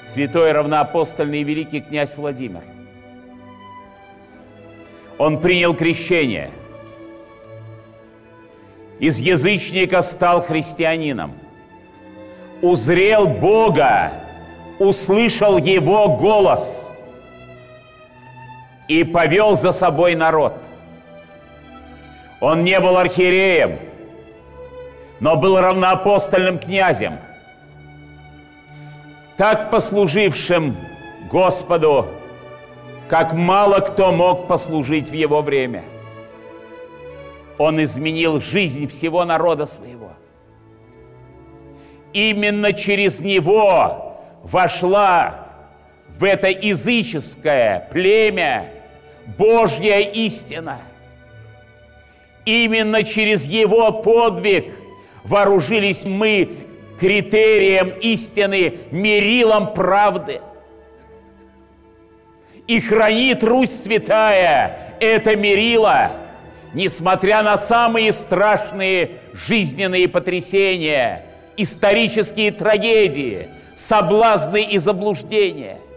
святой равноапостольный и великий князь Владимир. Он принял крещение. Из язычника стал христианином. Узрел Бога, услышал Его голос и повел за собой народ. Он не был архиереем, но был равноапостольным князем, так послужившим Господу, как мало кто мог послужить в его время. Он изменил жизнь всего народа своего. Именно через него вошла в это языческое племя Божья истина. Именно через его подвиг вооружились мы критерием истины, мерилом правды. И хранит Русь святая это мерило, несмотря на самые страшные жизненные потрясения, исторические трагедии, соблазны и заблуждения.